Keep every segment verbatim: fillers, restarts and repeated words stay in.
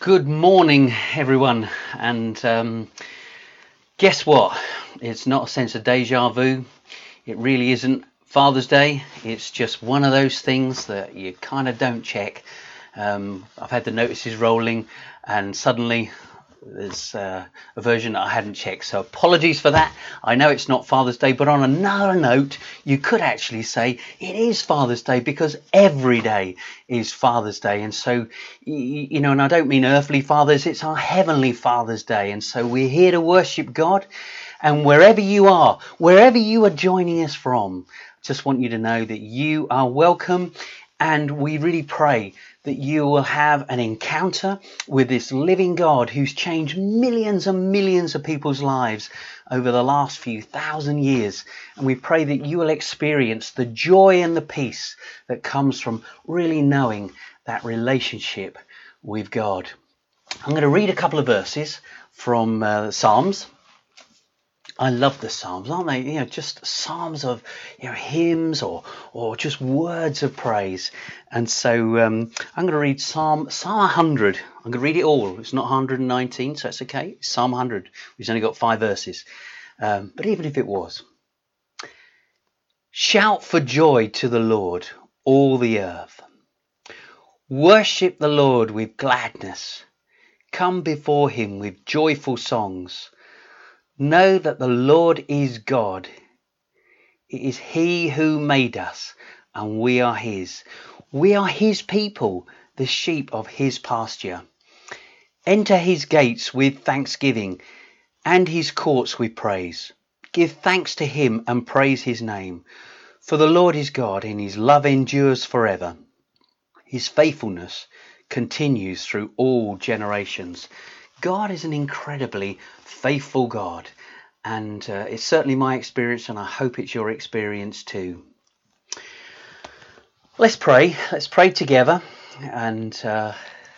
Good morning, everyone. And um, guess what? It's not a sense of deja vu. It really isn't Father's Day. It's just one of those things that you kind of don't check. Um, I've had the notices rolling, and suddenly there's uh, a version that I hadn't checked. So apologies for that. I know it's not Father's Day, but on another note, you could actually say it is Father's Day, because every day is Father's Day. And so, you know, and I don't mean earthly fathers, it's our heavenly Father's Day. And so we're here to worship God. And wherever you are, wherever you are joining us from, just want you to know that you are welcome. And we really pray that you will have an encounter with this living God who's changed millions and millions of people's lives over the last few thousand years. And we pray that you will experience the joy and the peace that comes from really knowing that relationship with God. I'm going to read a couple of verses from uh, Psalms. I love the Psalms, aren't they? You know, just psalms of, you know, hymns or or just words of praise. And so um, I'm going to read Psalm Psalm one hundred. I'm going to read it all. It's not one hundred nineteen, so it's okay. It's Psalm one hundred. We've only got five verses. Um, but even if it was, shout for joy to the Lord, all the earth. Worship the Lord with gladness. Come before him with joyful songs. Know that the Lord is God. It is he who made us, and we are his. We are his people, the sheep of his pasture. Enter his gates with thanksgiving, and his courts with praise. Give thanks to him and praise his name. For the Lord is God, and his love endures forever. His faithfulness continues through all generations. God is an incredibly faithful God, and uh, it's certainly my experience, and I hope it's your experience too. Let's pray. Let's pray together, and uh,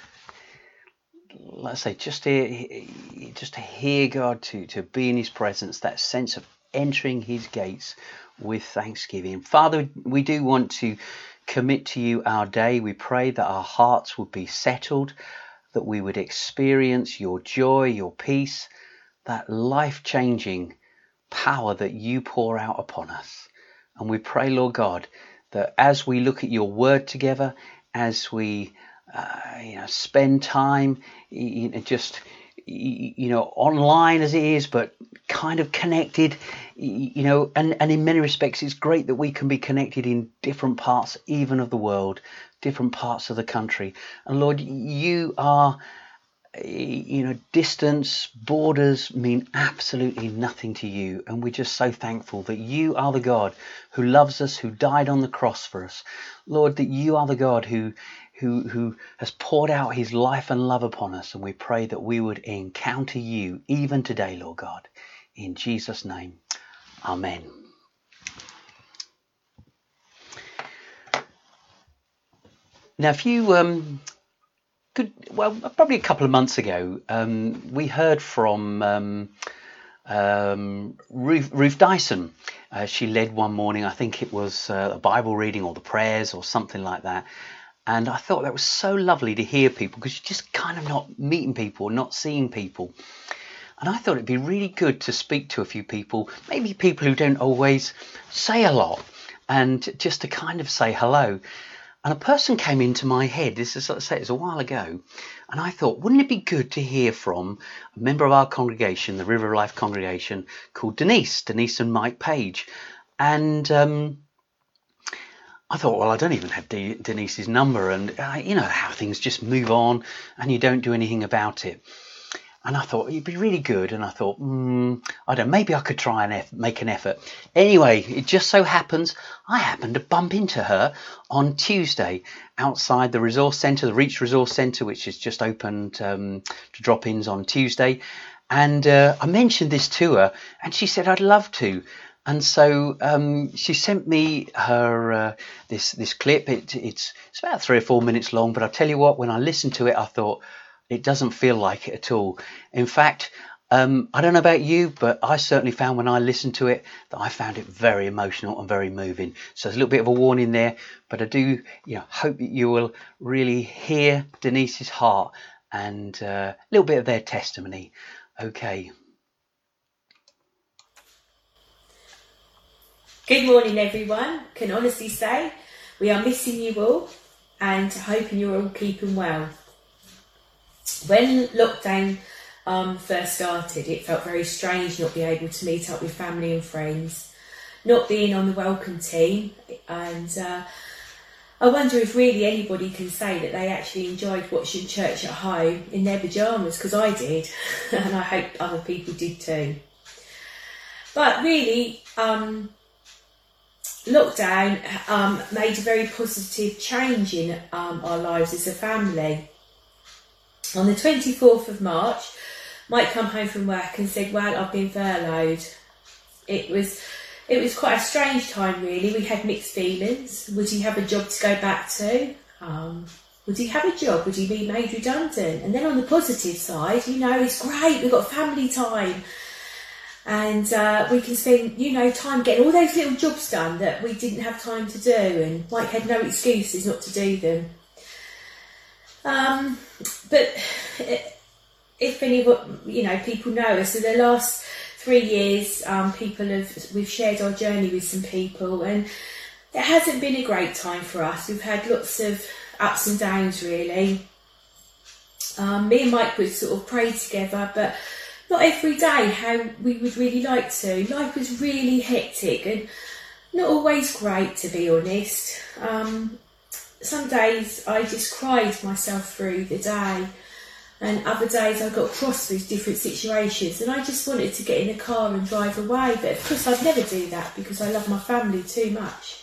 let's say just to just to hear God, to to be in His presence. That sense of entering His gates with thanksgiving. Father, we do want to commit to you our day. We pray that our hearts would be settled, that we would experience your joy, your peace, that life-changing power that you pour out upon us. And we pray, Lord God, that as we look at your word together, as we uh, you know, spend time, you know, just you know, online as it is, but kind of connected, you know, and, and in many respects, it's great that we can be connected in different parts, even of the world, different parts of the country. And Lord, you are, you know, distance, borders mean absolutely nothing to you. And we're just so thankful that you are the God who loves us, who died on the cross for us. Lord, that you are the God who who who has poured out his life and love upon us. And we pray that we would encounter you even today, Lord God. In Jesus' name, amen. Now, if you um, could, well, probably a couple of months ago, um, we heard from um, um, Ruth, Ruth Dyson. Uh, she led one morning, I think it was uh, a Bible reading or the prayers or something like that. And I thought that was so lovely to hear people, because you're just kind of not meeting people, not seeing people. And I thought it'd be really good to speak to a few people, maybe people who don't always say a lot, and just to kind of say hello. And a person came into my head, this is, let's say, it was a while ago, and I thought, wouldn't it be good to hear from a member of our congregation, the River of Life congregation, called Denise, Denise and Mike Page. And um, I thought, well, I don't even have De- Denise's number, and uh, you know how things just move on and you don't do anything about it. And I thought it'd be really good. And I thought, mm, I don't know, maybe I could try and eff- make an effort. Anyway, it just so happens I happened to bump into her on Tuesday outside the resource centre, the Reach Resource Centre, which is just opened um, to drop-ins on Tuesday. And uh, I mentioned this to her, and she said, I'd love to. And so um, she sent me her uh, this this clip. It, it's it's about three or four minutes long, but I tell you what, when I listened to it, I thought, it doesn't feel like it at all. In fact, um, I don't know about you, but I certainly found when I listened to it that I found it very emotional and very moving. So there's a little bit of a warning there, but I do, you know, hope that you will really hear Denise's heart and uh, a little bit of their testimony. Okay. Good morning, everyone. Can honestly say we are missing you all and hoping you're all keeping well. When lockdown um, first started, it felt very strange not being able to meet up with family and friends, not being on the welcome team, and uh, I wonder if really anybody can say that they actually enjoyed watching church at home in their pyjamas, because I did, and I hope other people did too. But really, um, lockdown um, made a very positive change in um, our lives as a family. On the twenty-fourth of March, Mike came home from work and said, well, I've been furloughed. It was it was quite a strange time, really. We had mixed feelings. Would he have a job to go back to? Um, would he have a job? Would he be made redundant? And then on the positive side, you know, it's great. We've got family time. And uh, we can spend, you know, time getting all those little jobs done that we didn't have time to do. And Mike had no excuses not to do them. Um, but if any of you know people know us, so the last three years, um, people have we've shared our journey with some people, and it hasn't been a great time for us. We've had lots of ups and downs, really. Um, me and Mike would sort of pray together, but not every day how we would really like to. Life was really hectic and not always great, to be honest. Um, some days I just cried myself through the day, and other days I got cross with different situations and I just wanted to get in the car and drive away. But of course I'd never do that because I love my family too much.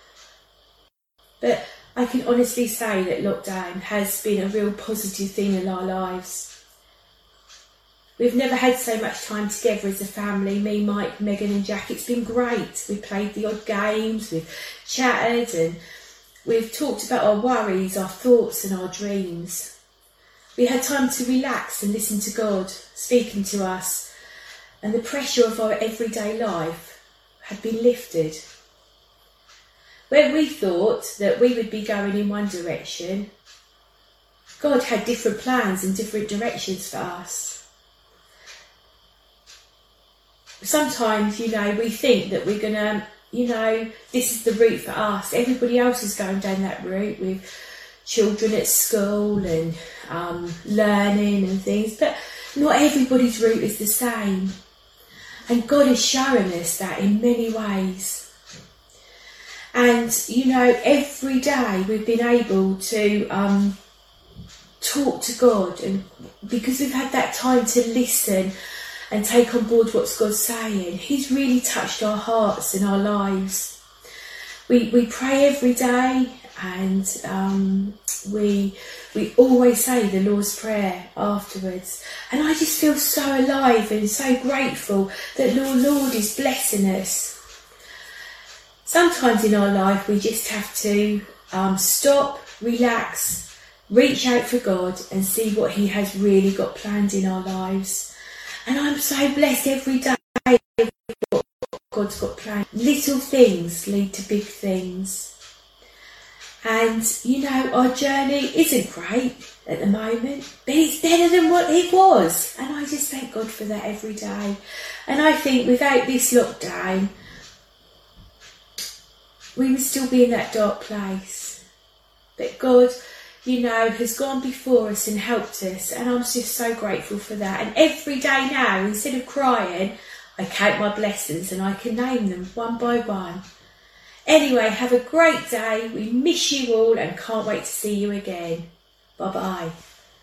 But I can honestly say that lockdown has been a real positive thing in our lives. We've never had so much time together as a family, me, Mike, Megan and Jack. It's been great. We've played the odd games, we've chatted and we've talked about our worries, our thoughts and our dreams. We had time to relax and listen to God speaking to us, and the pressure of our everyday life had been lifted. Where we thought that we would be going in one direction, God had different plans and different directions for us. Sometimes, you know, we think that we're going to, you know, this is the route for us. Everybody else is going down that route with children at school and um, learning and things. But not everybody's route is the same. And God is showing us that in many ways. And, you know, every day we've been able to um, talk to God. And because we've had that time to listen and take on board what God's saying, He's really touched our hearts and our lives. We we pray every day, and um, we we always say the Lord's Prayer afterwards. And I just feel so alive and so grateful that the Lord is blessing us. Sometimes in our life we just have to um, stop, relax, reach out for God and see what He has really got planned in our lives. And I'm so blessed every day with what God's got planned. Little things lead to big things. And, you know, our journey isn't great at the moment, but it's better than what it was. And I just thank God for that every day. And I think without this lockdown, we would still be in that dark place. But God, you know, has gone before us and helped us, and I'm just so grateful for that. And every day now, instead of crying, I count my blessings and I can name them one by one. Anyway, have a great day. We miss you all and can't wait to see you again. Bye-bye.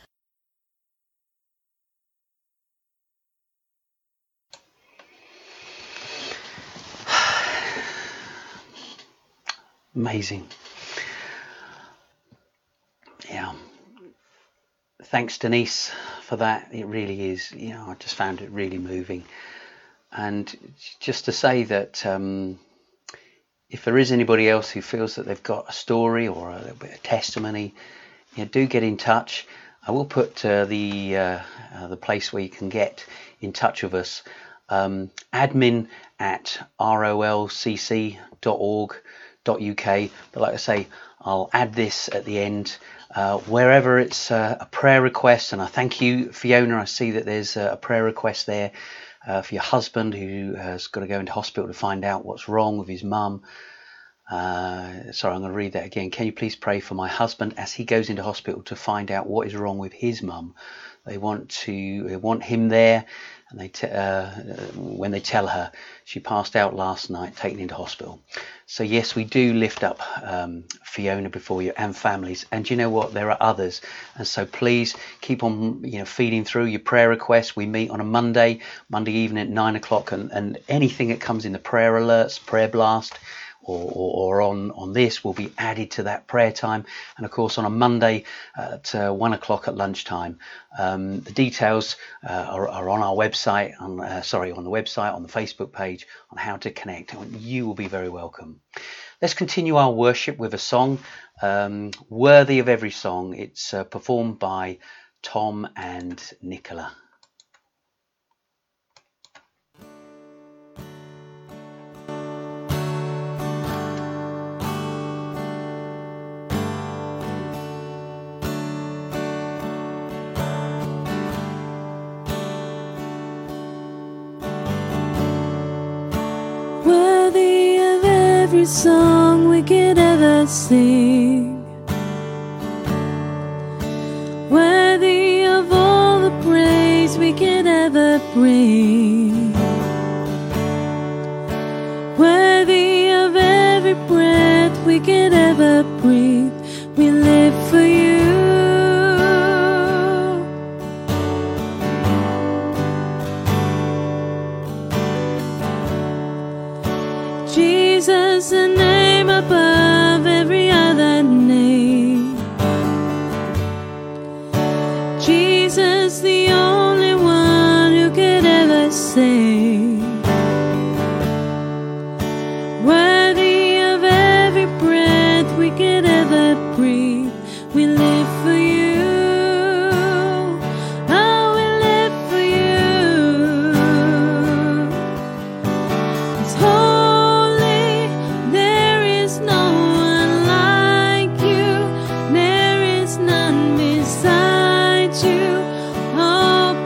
Amazing. Yeah. Thanks, Denise, for that. It really is, you know, I just found it really moving. And just to say that um, if there is anybody else who feels that they've got a story or a little bit of testimony, you know, do get in touch. I will put uh, the uh, uh, the place where you can get in touch with us, um, admin at rolcc dot org dot uk. But like I say, I'll add this at the end uh, wherever it's uh, a prayer request. And I thank you, Fiona. I see that there's a prayer request there uh, for your husband who has got to go into hospital to find out what's wrong with his mum. Uh, sorry, I'm going to read that again. Can you please pray for my husband as he goes into hospital to find out what is wrong with his mum? They want to they want him there, and they t- uh, when they tell her she passed out last night, taken into hospital. So yes, we do lift up um, Fiona before you and families. And you know what? There are others, and so please keep on, you know, feeding through your prayer requests. We meet on a Monday, Monday evening at nine o'clock, and, and anything that comes in the prayer alerts, prayer blast, Or, or, or on, on this will be added to that prayer time. And of course on a Monday at uh, one o'clock at lunchtime. Um, the details uh, are, are on our website, on, uh, sorry, on the website, on the Facebook page, on how to connect. You will be very welcome. Let's continue our worship with a song, um, Worthy of Every Song. It's uh, performed by Tom and Nicola. Every song we could ever sing, worthy of all the praise we could ever bring, worthy of every breath we could ever breathe. We live for you. Jesus, the name above every other name. Jesus, the only one who could ever save. Worthy of every breath we could ever breathe. We live for you. Oh, we live for you. It's holy. There is no one like you. There is none beside you. Oh,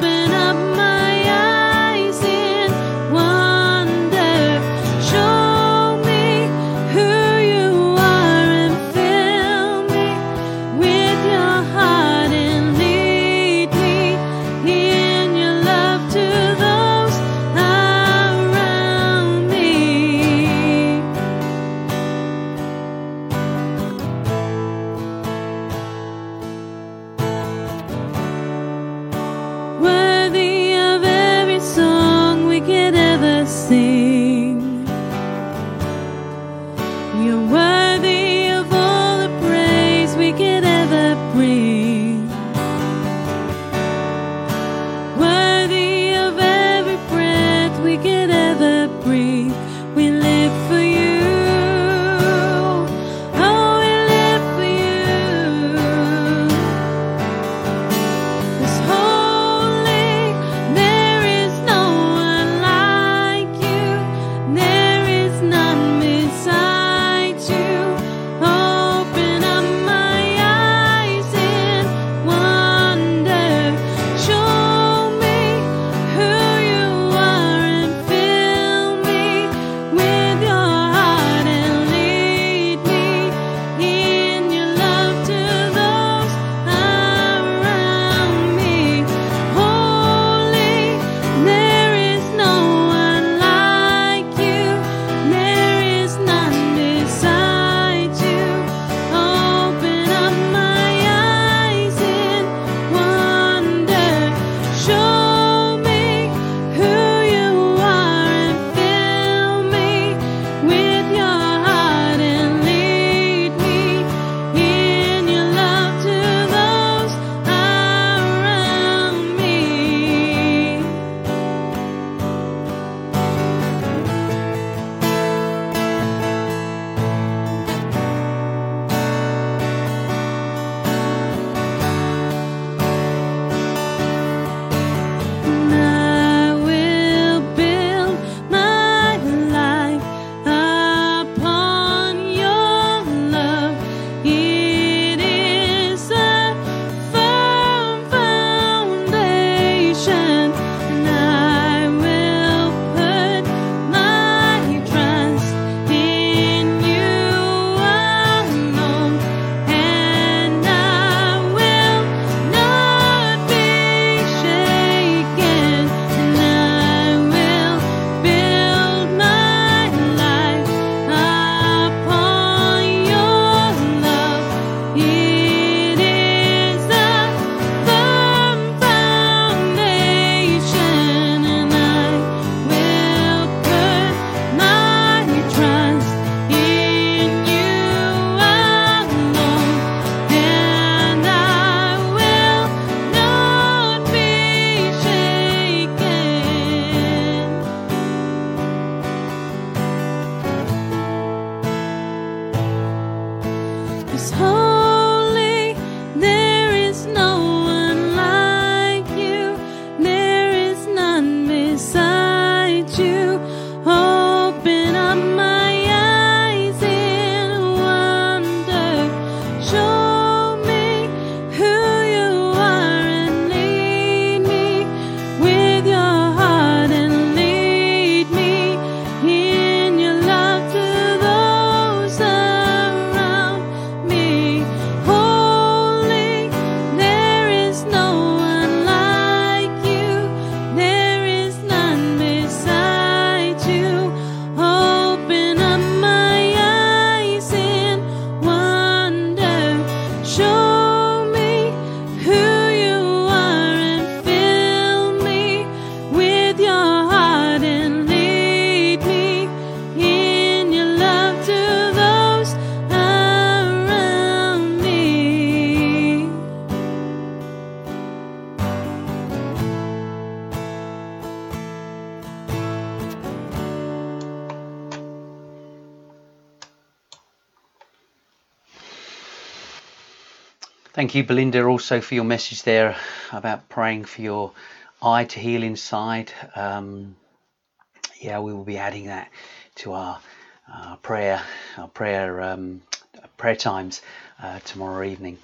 Thank you, Belinda, also for your message there about praying for your eye to heal inside. Um, yeah, we will be adding that to our, our prayer, our prayer, um, prayer times uh, tomorrow evening.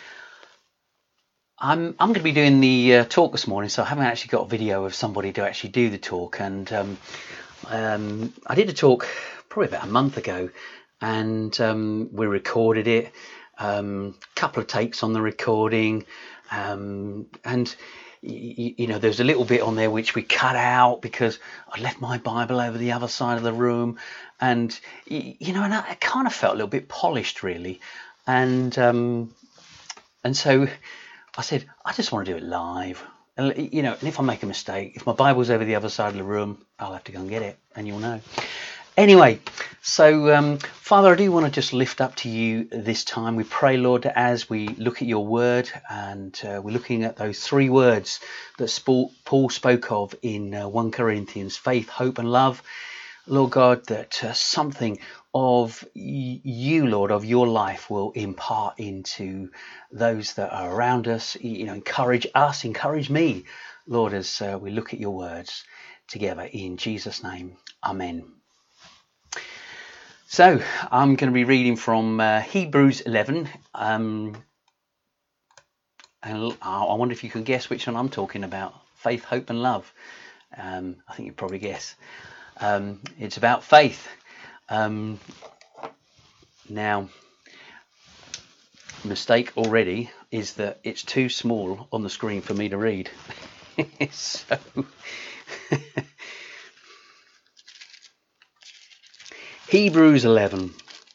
I'm I'm going to be doing the uh, talk this morning, so I haven't actually got a video of somebody to actually do the talk. And um, um, I did a talk probably about a month ago, and um, we recorded it. A um, couple of takes on the recording, um, and y- you know, there's a little bit on there which we cut out because I left my Bible over the other side of the room, and y- you know, and I, I kind of felt a little bit polished, really, and um, and so I said, I just want to do it live. And, you know, and if I make a mistake, if my Bible's over the other side of the room, I'll have to go and get it, and you'll know. Anyway, so um, Father, I do want to just lift up to you this time. We pray, Lord, as we look at your word, and uh, we're looking at those three words that Paul spoke of in uh, First Corinthians, faith, hope, and love. Lord God, that uh, something of you, Lord, of your life will impart into those that are around us. You know, encourage us, encourage me, Lord, as uh, we look at your words together. In Jesus' name, amen. So I'm going to be reading from uh, Hebrews eleven. Um, and I wonder if you can guess which one I'm talking about. Faith, hope, and love. Um, I think you probably guess. Um, it's about faith. Um, now, mistake already is that it's too small on the screen for me to read. so, Hebrews eleven.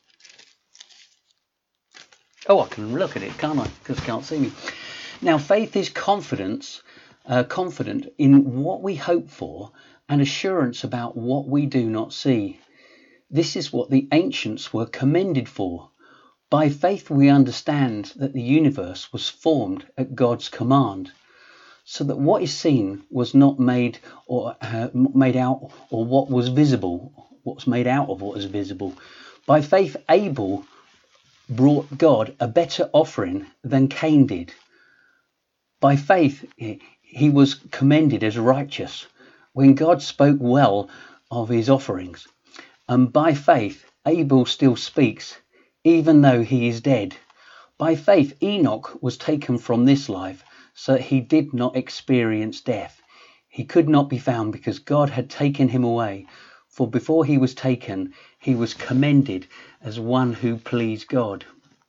Oh, I can look at it, can't I? Because you can't see me. Now, faith is confidence, uh, confident in what we hope for, and assurance about what we do not see. This is what the ancients were commended for. By faith we understand that the universe was formed at God's command, so that what is seen was not made or uh, made out, or what was visible, what's made out of what is visible. By faith Abel brought God a better offering than Cain did. By faith he was commended as righteous when God spoke well of his offerings. And by faith Abel still speaks, even though he is dead. By faith Enoch was taken from this life, so that he did not experience death. He could not be found because God had taken him away. For before he was taken, he was commended as one who pleased God.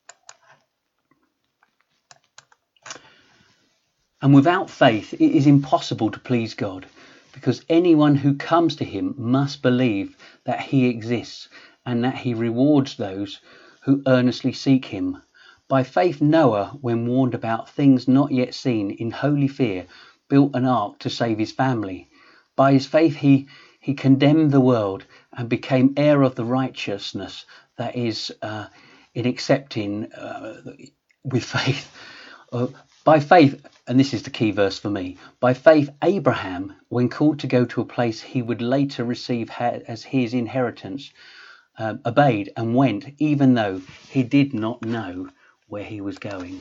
And without faith, it is impossible to please God, because anyone who comes to him must believe that he exists and that he rewards those who earnestly seek him. By faith Noah, when warned about things not yet seen, in holy fear, built an ark to save his family. By his faith he, he condemned the world and became heir of the righteousness that is uh, in accepting uh, with faith. Uh, by faith, and this is the key verse for me, by faith Abraham, when called to go to a place he would later receive as his inheritance, uh, obeyed and went, even though he did not know where he was going.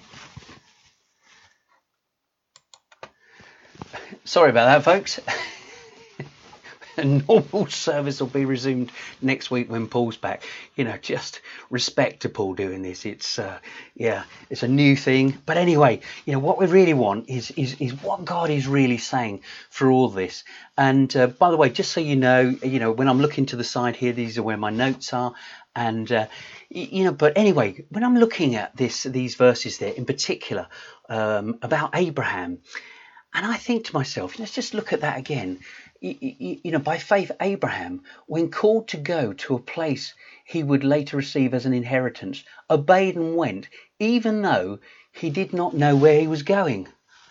Sorry about that, folks. A normal service will be resumed next week when Paul's back. You know, just respect to Paul doing this. It's uh, yeah, it's a new thing. But anyway, you know, what we really want is is is what God is really saying through all this. And uh, by the way, just so you know, you know, when I'm looking to the side here, these are where my notes are. And uh, you know, but anyway, when I'm looking at this, these verses there in particular um, about Abraham, and I think to myself, let's just look at that again. You, you know, by faith, Abraham, when called to go to a place he would later receive as an inheritance, obeyed and went, even though he did not know where he was going.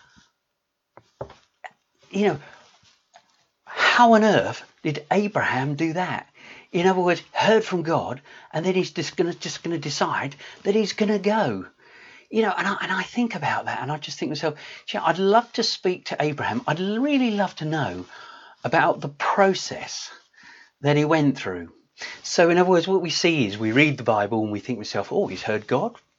You know, how on earth did Abraham do that? In other words, heard from God, and then he's just going to just going to decide that he's going to go. You know, and I, and I think about that, and I just think to myself, I'd love to speak to Abraham. I'd really love to know about the process that he went through. So in other words, what we see is we read the Bible and we think to ourselves, oh, he's heard God.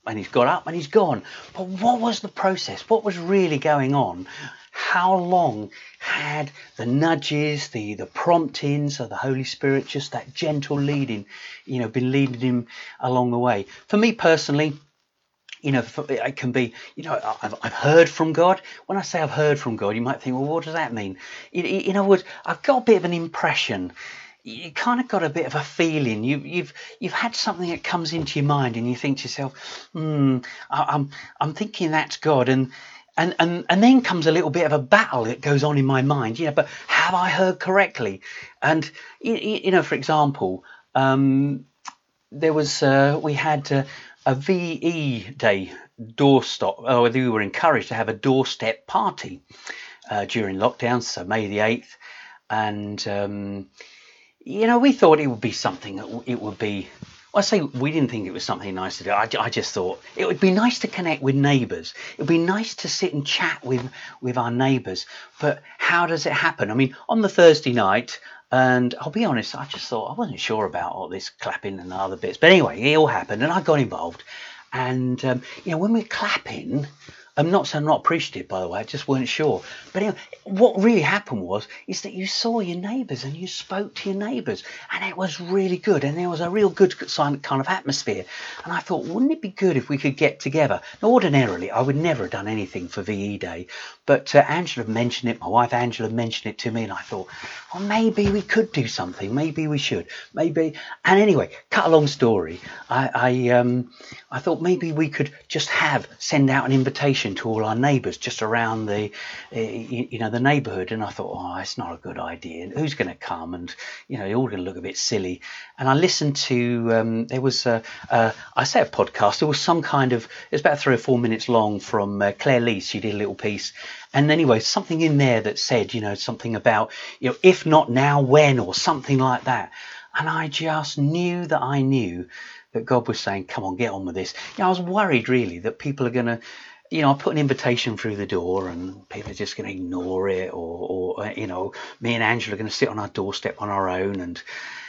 and he's got up and he's gone. But what was the process? What was really going on? How long had the nudges, the the promptings of the Holy Spirit, just that gentle leading, you know, been leading him along the way? For me personally, you know, it can be, you know, I've, I've heard from God. When I say I've heard from God, you might think, well, what does that mean? In, in other words, I've got a bit of an impression. You kind of got a bit of a feeling. You, you've you've had something that comes into your mind, and you think to yourself, hmm, I, I'm I'm thinking that's God, and and and and then comes a little bit of a battle that goes on in my mind. You know, but have I heard correctly? And you, you know, for example, um, there was uh, we had. Uh, a V E Day doorstep, or oh, we were encouraged to have a doorstep party uh, during lockdown, so May the eighth. And, um, you know, we thought it would be something that it would be, well, I say we didn't think it was something nice to do. I, I just thought it would be nice to connect with neighbours. It would be nice to sit and chat with, with our neighbours. But how does it happen? I mean, on the Thursday night, and I'll be honest, I just thought, I wasn't sure about all this clapping and other bits. But anyway, it all happened and I got involved. And, um, you know, when we're clapping, I'm not saying I'm not appreciative, by the way, I just weren't sure. But anyway, what really happened was, is that you saw your neighbours and you spoke to your neighbours. And it was really good. And there was a real good kind of atmosphere. And I thought, wouldn't it be good if we could get together? Now, ordinarily, I would never have done anything for V E Day. But uh, Angela mentioned it, my wife Angela mentioned it to me. And I thought, well, maybe we could do something. Maybe we should. Maybe. And anyway, cut a long story. I, I, um, I thought maybe we could just have, send out an invitation to all our neighbours just around the, uh, you, you know, the neighbourhood. And I thought, oh, it's not a good idea. Who's going to come? And, you know, they're all going to look a bit silly. And I listened to, um, there was, a, a, I say a podcast, there was some kind of, it was about three or four minutes long from uh, Claire Lees. She did a little piece. And anyway, something in there that said, you know, something about, you know, if not now, when, or something like that. And I just knew that I knew that God was saying, come on, get on with this. You know, I was worried really that people are going to, you know, I put an invitation through the door and people are just going to ignore it, or, or you know, me and Angela are going to sit on our doorstep on our own. And,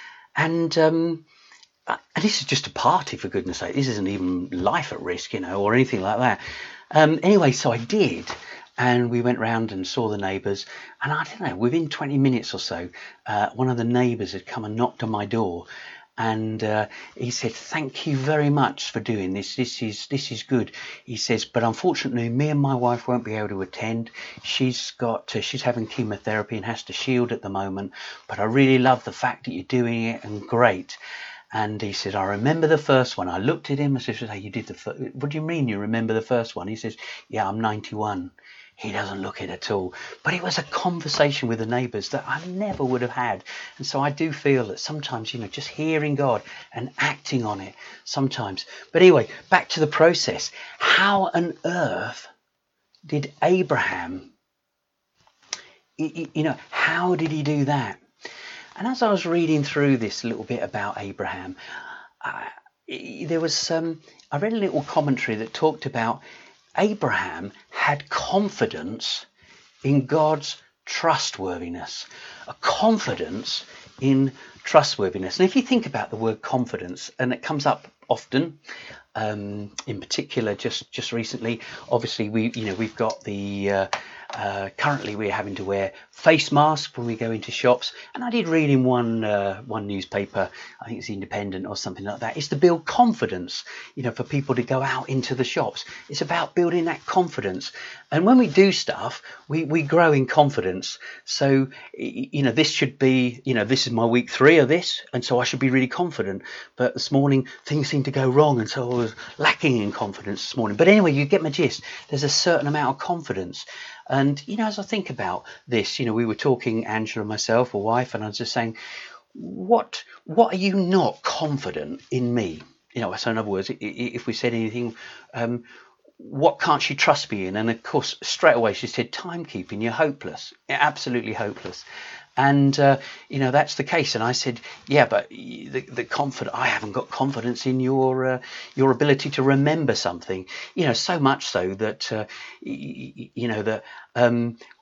and, um, and this is just a party, for goodness sake. This isn't even life at risk, you know, or anything like that. Um, anyway, so I did. And we went round and saw the neighbours. And I don't know, within twenty minutes or so, uh, one of the neighbours had come and knocked on my door. And uh, he said, thank you very much for doing this. This is this is good. He says, but unfortunately, me and my wife won't be able to attend. She's got uh, she's having chemotherapy and has to shield at the moment. But I really love the fact that you're doing it, and great. And he said, I remember the first one. I looked at him and said, hey, you did the first. What do you mean you remember the first one? He says, yeah, I'm ninety-one. He doesn't look it at all. But it was a conversation with the neighbours that I never would have had. And so I do feel that sometimes, you know, just hearing God and acting on it sometimes. But anyway, back to the process. How on earth did Abraham, you know, how did he do that? And as I was reading through this little bit about Abraham, uh, there was, um, I read a little commentary that talked about Abraham had confidence in God's trustworthiness, a confidence in trustworthiness. And if you think about the word confidence, and it comes up often, um, in particular, just just recently, obviously we, you know, we've got the uh, uh, currently we're having to wear face masks when we go into shops. And I did read in one uh, one newspaper, I think it's Independent or something like that, it's to build confidence, you know, for people to go out into the shops. It's about building that confidence. And when we do stuff, we, we grow in confidence. So, you know, this should be, you know, this is my week three of this, and so I should be really confident. But this morning, things seem to go wrong, and so I was lacking in confidence this morning. But anyway, you get my gist. There's a certain amount of confidence. And, you know, as I think about this, you know, we were talking, Angela and myself, or wife, and I was just saying, what, what are you not confident in me? You know, so in other words, if we said anything, um, what can't she trust me in? And of course, straight away she said, timekeeping, you're hopeless. You're absolutely hopeless. And, uh, you know, that's the case. And I said, yeah, but the, the confidence, I haven't got confidence in your uh, your ability to remember something, you know, so much so that, uh, y- you know, that um,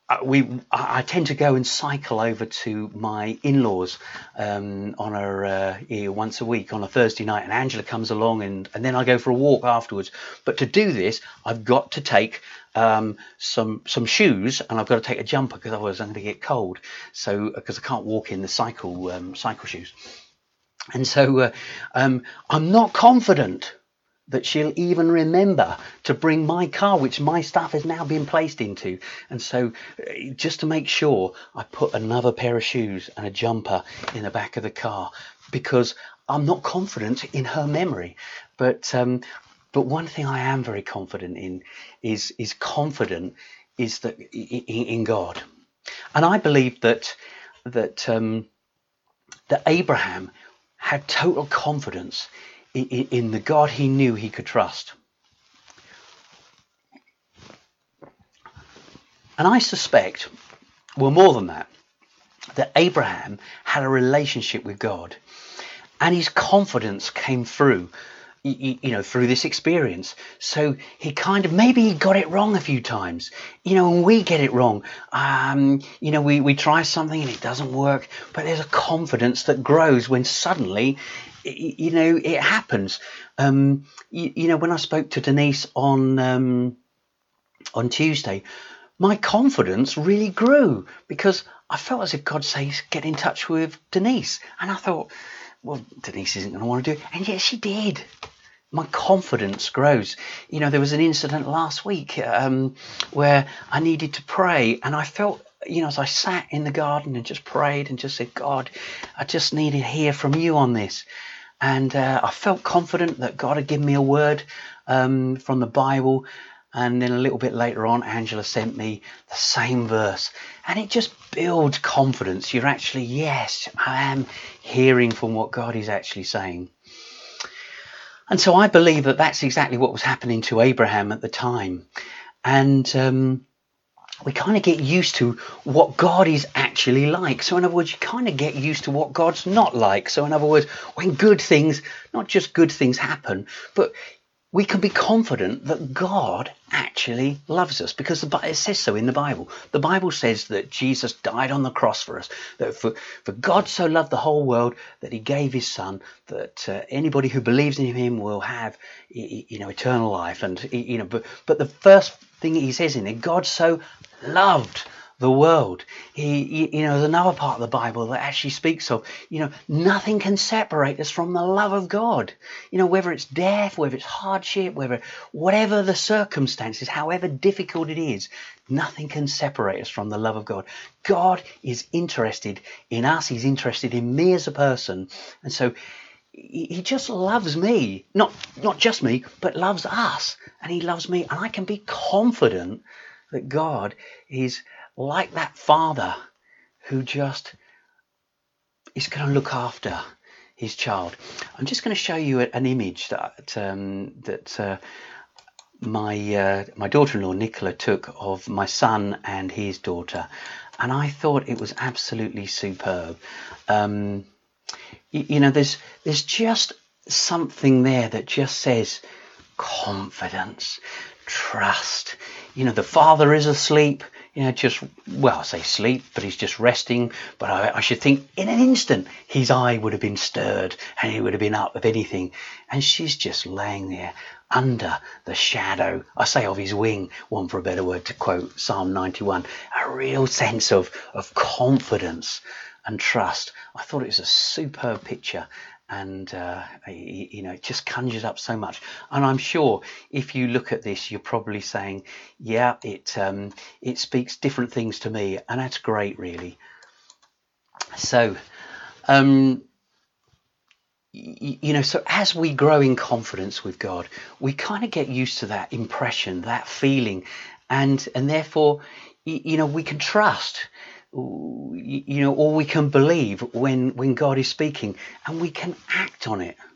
uh, we I I tend to go and cycle over to my in-laws um, on a uh, yeah, once a week on a Thursday night, and Angela comes along, and and then I go for a walk afterwards. But to do this, I've got to take um, some some shoes, and I've got to take a jumper because otherwise I'm going to get cold. So because I can't walk in the cycle um, cycle shoes, and so uh, um, I'm not confident that she'll even remember to bring my car, which my stuff has now been placed into. And so uh, just to make sure, I put another pair of shoes and a jumper in the back of the car, because I'm not confident in her memory. But um, but one thing I am very confident in is is confident is that in, in God. And I believe that that um, that Abraham had total confidence in the God he knew he could trust. And I suspect, well, more than that, that Abraham had a relationship with God, and his confidence came through, you know, through this experience. So he kind of, maybe he got it wrong a few times, you know, and we get it wrong. Um, you know, we, we try something and it doesn't work, but there's a confidence that grows when suddenly, you know, it happens. Um, you, you know, when I spoke to Denise on um, on Tuesday, my confidence really grew because I felt as if God says, get in touch with Denise. And I thought, well, Denise isn't going to want to do it. And yet she did. My confidence grows. You know, there was an incident last week um, where I needed to pray, and I felt, you know, as I sat in the garden and just prayed and just said, God, I just need to hear from you on this. And uh, I felt confident that God had given me a word um, from the Bible. And then a little bit later on, Angela sent me the same verse. And it just builds confidence. You're actually, yes, I am hearing from what God is actually saying. And so I believe that that's exactly what was happening to Abraham at the time. And um, we kind of get used to what God is actually like. So in other words, you kind of get used to what God's not like. So in other words, when good things, not just good things happen, but we can be confident that God actually loves us, because it says so in the Bible. The Bible says that Jesus died on the cross for us, that for, for God so loved the whole world that he gave his son, that uh, anybody who believes in him will have, you know, eternal life. And, you know, but, but the first thing he says in it, God so loved the world. He, you know, there's another part of the Bible that actually speaks of, you know, nothing can separate us from the love of God. You know, whether it's death, whether it's hardship, whether, whatever the circumstances, however difficult it is, nothing can separate us from the love of God. God is interested in us. He's interested in me as a person. And so he just loves me, not, not just me, but loves us. And he loves me. And I can be confident that God is like that father who just is going to look after his child. I'm just going to show you an image that um, that uh, my uh, my daughter-in-law Nicola took of my son and his daughter, and I thought it was absolutely superb. Um, you, you know, there's there's just something there that just says confidence, trust. You know, the father is asleep. You know, just, well, I say sleep, but he's just resting. But I, I should think in an instant, his eye would have been stirred and he would have been up of anything. And she's just laying there under the shadow, I say, of his wing, one for a better word, to quote Psalm ninety-one, a real sense of, of confidence and trust. I thought it was a superb picture. And, uh, you know, it just conjures up so much. And I'm sure if you look at this, you're probably saying, yeah, it um, it speaks different things to me. And that's great, really. So, um, y- you know, so as we grow in confidence with God, we kind of get used to that impression, that feeling. And, and therefore, y- you know, we can trust. You know, or we can believe when when God is speaking, and we can act on it.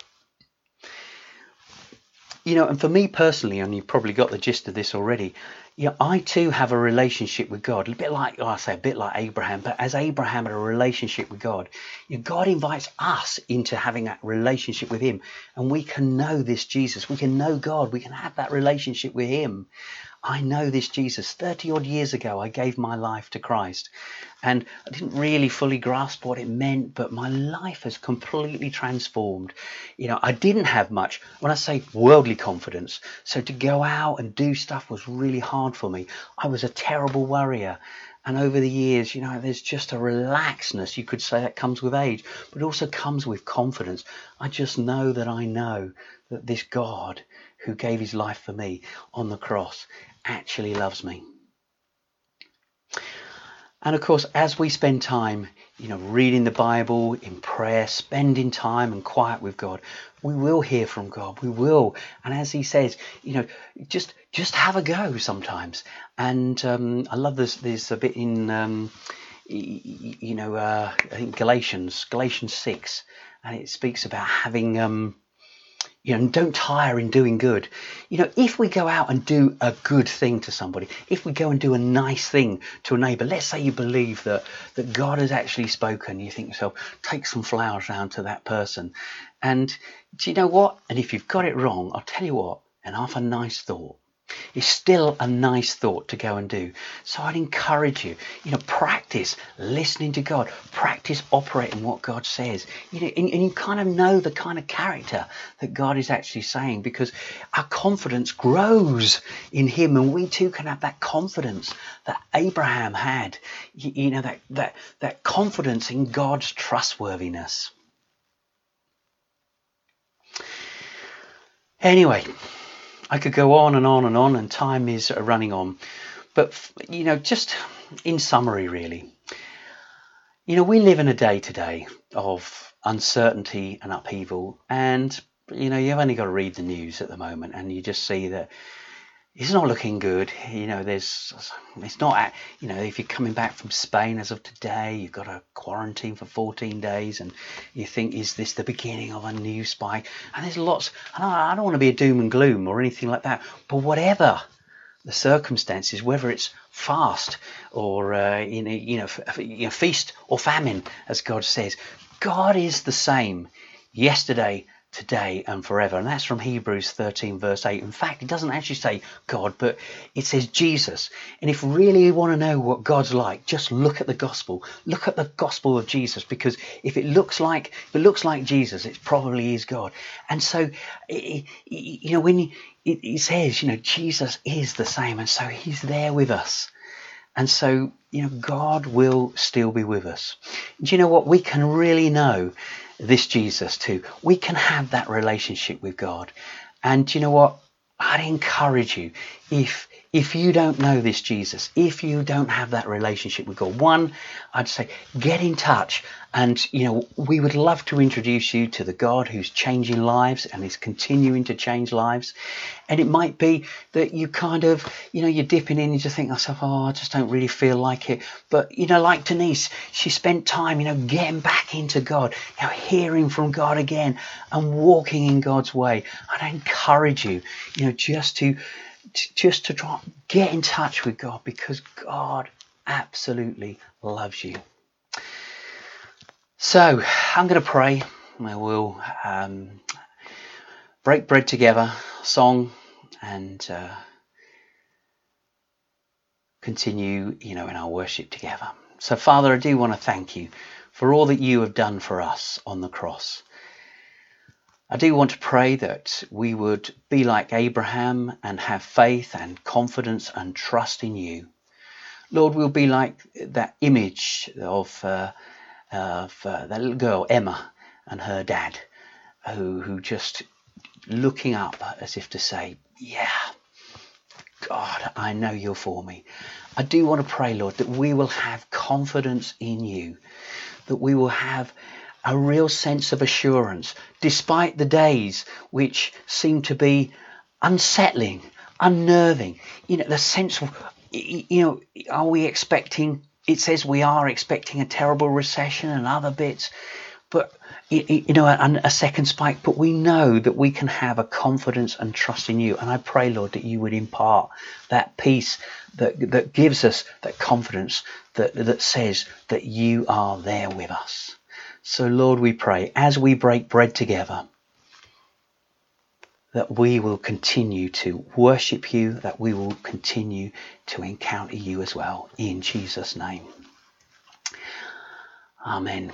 You know, and for me personally, and you've probably got the gist of this already, you know, I too have a relationship with God, a bit like, oh, I say a bit like Abraham, but as Abraham had a relationship with God, you know, God invites us into having that relationship with him, and we can know this Jesus, we can know God, we can have that relationship with him. I know this Jesus. thirty odd years ago, I gave my life to Christ, and I didn't really fully grasp what it meant, but my life has completely transformed. You know, I didn't have much, when I say worldly confidence, so to go out and do stuff was really hard for me. I was a terrible worrier. And over the years, you know, there's just a relaxedness, you could say, that comes with age, but also comes with confidence. I just know that I know that this God who gave his life for me on the cross actually loves me. And of course, as we spend time, you know, reading the Bible, in prayer, spending time and quiet with God, we will hear from God. We will. And as he says, you know, just just have a go sometimes. And um, I love this. There's a bit in, um, you know, uh, I think Galatians, Galatians six, and it speaks about having, um, you know, don't tire in doing good. You know, if we go out and do a good thing to somebody, if we go and do a nice thing to a neighbour, let's say you believe that, that God has actually spoken, you think to yourself, take some flowers round to that person. And do you know what? And if you've got it wrong, I'll tell you what, and half a nice thought, it's still a nice thought to go and do. So I'd encourage you, you know, practice listening to God, practice operating what God says, you know, and, and you kind of know the kind of character that God is actually saying, because our confidence grows in him, and we too can have that confidence that Abraham had, you, you know, that, that, that confidence in God's trustworthiness. Anyway, I could go on and on and on, and time is running on. But, you know, just in summary, really, you know, we live in a day today of uncertainty and upheaval. And, you know, you've only got to read the news at the moment, and you just see that it's not looking good. You know, there's, it's not, you know, if you're coming back from Spain as of today, you've got to quarantine for fourteen days, and you think, is this the beginning of a new spike? And there's lots, and I don't want to be a doom and gloom or anything like that, but whatever the circumstances, whether it's fast or, uh, you know, you know, f- you know, feast or famine, as God says, God is the same yesterday, today and forever. And that's from Hebrews thirteen verse eight. In fact, it doesn't actually say God, but it says Jesus. And if really you want to know what God's like, just look at the gospel. Look at the gospel of Jesus, because if it looks like if it looks like Jesus, it probably is God. And so, you know, when it says, you know, Jesus is the same, and so he's there with us. And so, you know, God will still be with us. Do you know what? We can really know this Jesus too. We can have that relationship with God. And do you know what? I'd encourage you, if if you don't know this Jesus, if you don't have that relationship with God, one, I'd say get in touch. And, you know, we would love to introduce you to the God who's changing lives and is continuing to change lives. And it might be that you kind of, you know, you're dipping in and you just think to yourself, oh, I just don't really feel like it. But, you know, like Denise, she spent time, you know, getting back into God, you know, hearing from God again and walking in God's way. I'd encourage you, you know, just to, just to try get in touch with God, because God absolutely loves you. So I'm going to pray. I will um, break bread together, song, and uh, continue, you know, in our worship together. So, Father, I do want to thank you for all that you have done for us on the cross. I do want to pray that we would be like Abraham and have faith and confidence and trust in you. Lord, we'll be like that image of uh, of uh, that little girl, Emma, and her dad, who who just looking up as if to say, yeah, God, I know you're for me. I do want to pray, Lord, that we will have confidence in you, that we will have a real sense of assurance, despite the days which seem to be unsettling, unnerving. You know, the sense of, you know, are we expecting, it says we are expecting a terrible recession and other bits, but, you know, a, a second spike, but we know that we can have a confidence and trust in you. And I pray, Lord, that you would impart that peace that that gives us that confidence that, that says that you are there with us. So, Lord, we pray, as we break bread together, that we will continue to worship you, that we will continue to encounter you as well, in Jesus' name. Amen.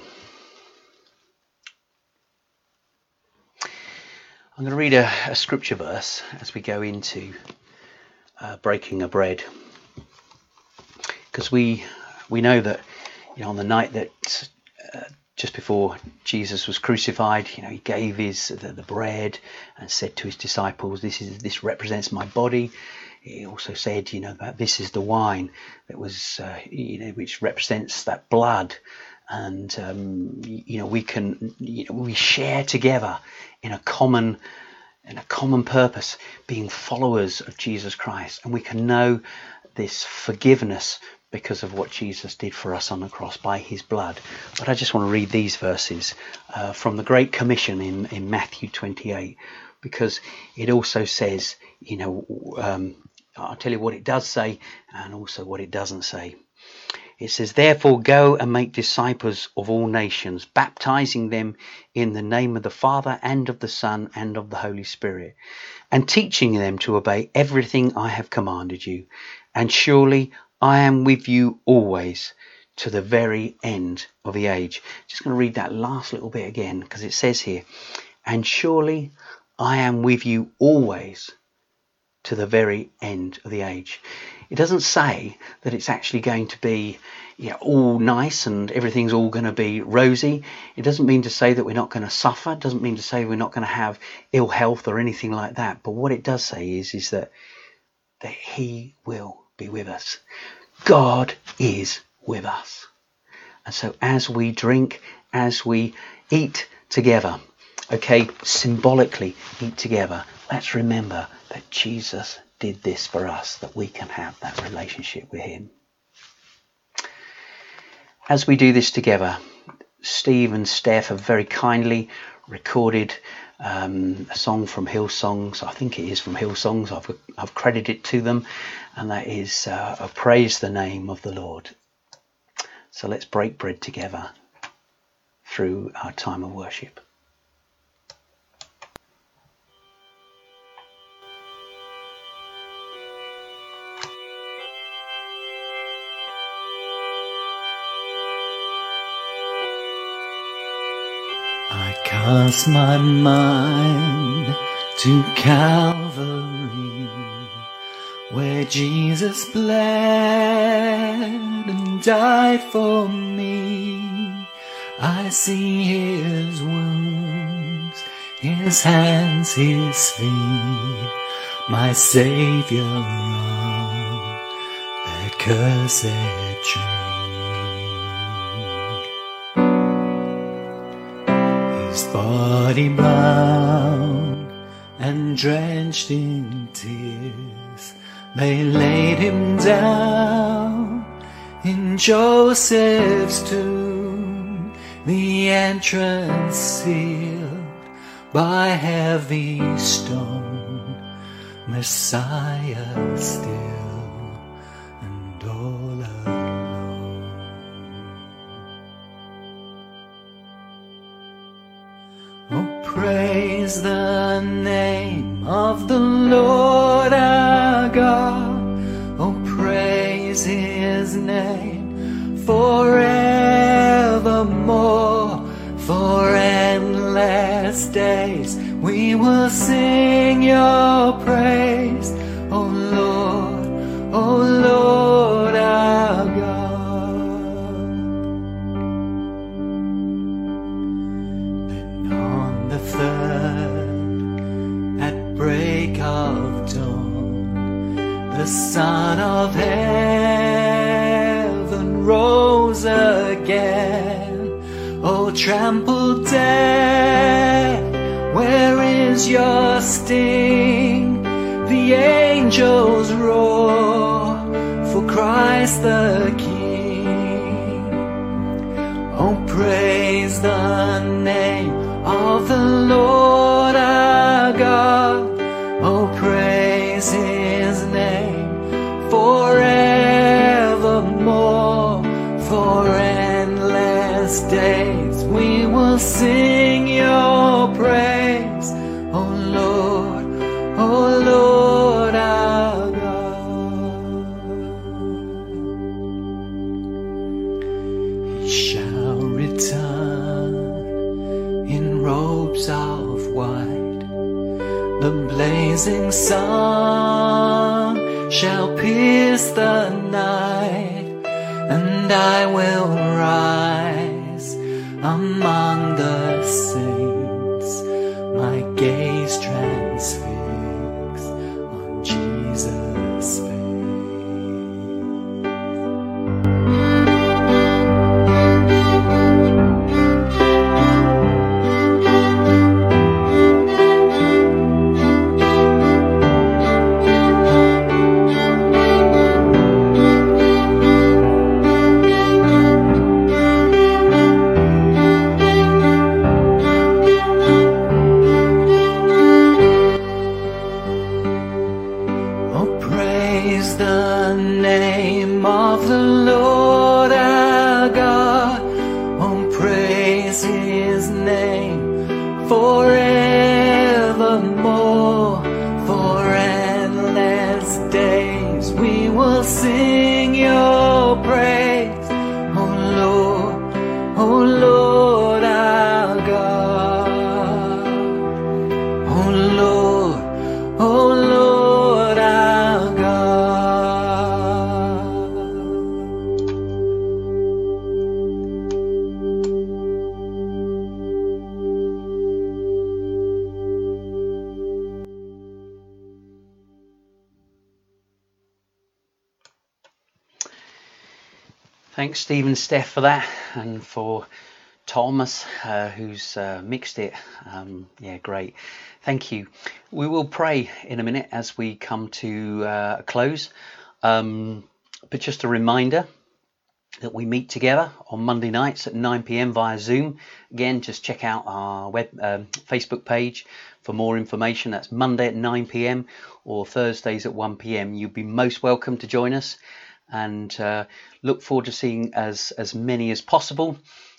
I'm going to read a, a scripture verse as we go into uh, breaking of bread, because we we know that, you know, on the night that uh, just before Jesus was crucified, you know, he gave his the, the bread and said to his disciples, "This is this represents my body." He also said, you know, that this is the wine that was, uh, you know, which represents that blood. And um, you know, we can, you know, we share together in a common, in a common purpose, being followers of Jesus Christ, and we can know this forgiveness because of what Jesus did for us on the cross by his blood. But I just want to read these verses uh, from the Great Commission in in Matthew twenty-eight, because it also says, you know, um, I'll tell you what it does say and also what it doesn't say. It says, "Therefore go and make disciples of all nations, baptizing them in the name of the Father and of the Son and of the Holy Spirit, and teaching them to obey everything I have commanded you. And surely I am with you always, to the very end of the age." Just going to read that last little bit again, because it says here, "And surely I am with you always, to the very end of the age." It doesn't say that it's actually going to be, you know, all nice and everything's all going to be rosy. It doesn't mean to say that we're not going to suffer. It doesn't mean to say we're not going to have ill health or anything like that. But what it does say is, is that, that he will be with us. God is with us. And so as we drink, as we eat together, okay, symbolically eat together, let's remember that Jesus did this for us, that we can have that relationship with him. As we do this together, Steve and Steph have very kindly recorded um, a song from Hillsongs. I think it is from Hillsongs. I've, I've credited it to them, and that is uh, a praise the name of the Lord. So let's break bread together through our time of worship. I cast my mind to Calvary, where Jesus bled and died for me. I see his wounds, his hands, his feet, my Savior on that cursed tree. His body bound and drenched in tears, they laid him down in Joseph's tomb, the entrance sealed by heavy stone, Messiah still and all alone. Oh, praise the name of the Lord our God. Oh, praise his name forevermore. For endless days we will sing your praise, oh Lord, oh Lord our God. Then on the third, at break of dawn, the Son of heaven rose again. Oh, trampled death, where is your sting? The angels roar for Christ the King. Oh, praise the name of the Lord our God. Oh, praise his name forevermore. For endless days we will sing your praise, oh Lord, shall return in robes of white. The blazing sun shall pierce the night, and I will rise among the saints, my gaze transfixed on Jesus' face. Praise the name of the Lord our God. Oh, praise His name forevermore. For endless days we will sing your praise. Oh Lord, oh Lord our God. Oh Lord, oh Lord our God. Thanks, Steve and Steph, for that, and for Thomas, uh, who's uh, mixed it. Um, yeah, great. Thank you. We will pray in a minute as we come to uh, a close. Um, but just a reminder that we meet together on Monday nights at nine p m via Zoom. Again, just check out our web um, Facebook page for more information. That's Monday at nine p m or Thursdays at one p m. You'll be most welcome to join us, and uh, look forward to seeing as as many as possible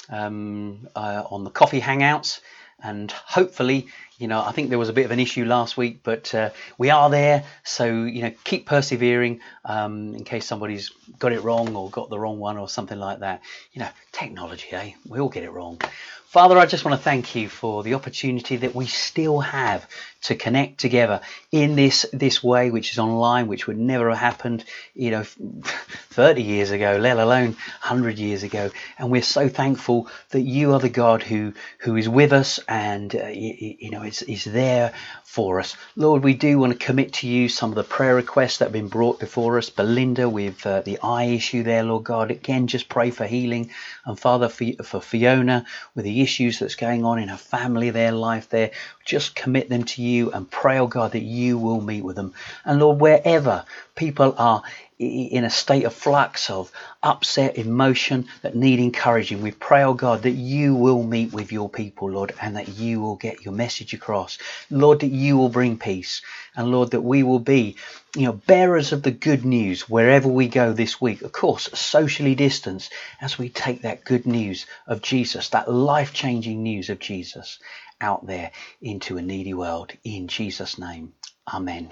um, uh, on the coffee hangouts. And hopefully, you know, I think there was a bit of an issue last week, but uh, we are there. So, you know, keep persevering um, in case somebody's got it wrong or got the wrong one or something like that. You know, technology, eh? We all get it wrong. Father, I just want to thank you for the opportunity that we still have to connect together in this this way, which is online, which would never have happened, you know, thirty years ago, let alone one hundred years ago. And we're so thankful that you are the God who who is with us, and uh, you, you know, is is there for us. Lord, we do want to commit to you some of the prayer requests that have been brought before us. Belinda with uh, the eye issue there, Lord God, again, just pray for healing. And Father, for, for Fiona with the issues that's going on in her family, their life there, just commit them to you and pray, oh God, that you will meet with them. And Lord, wherever people are in a state of flux, of upset, emotion, that need encouraging, we pray, oh God, that you will meet with your people, Lord, and that you will get your message across. Lord, that you will bring peace. And Lord, that we will be, you know, bearers of the good news wherever we go this week. Of course, socially distanced, as we take that good news of Jesus, that life-changing news of Jesus out there into a needy world. In Jesus' name, amen.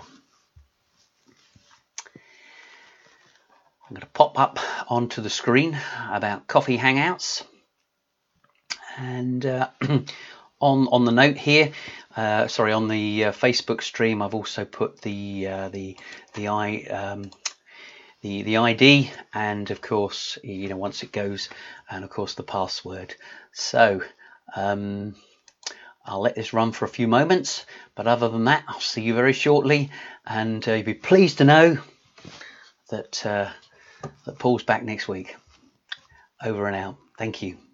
I'm going to pop up onto the screen about coffee hangouts, and uh, on on the note here, uh, sorry, on the uh, Facebook stream, I've also put the uh, the the i um, the the I D, and of course, you know, once it goes, and of course the password. So um, I'll let this run for a few moments, but other than that, I'll see you very shortly, and uh, you'll be pleased to know that. Uh, that Paul's back next week. Over and out. Thank you.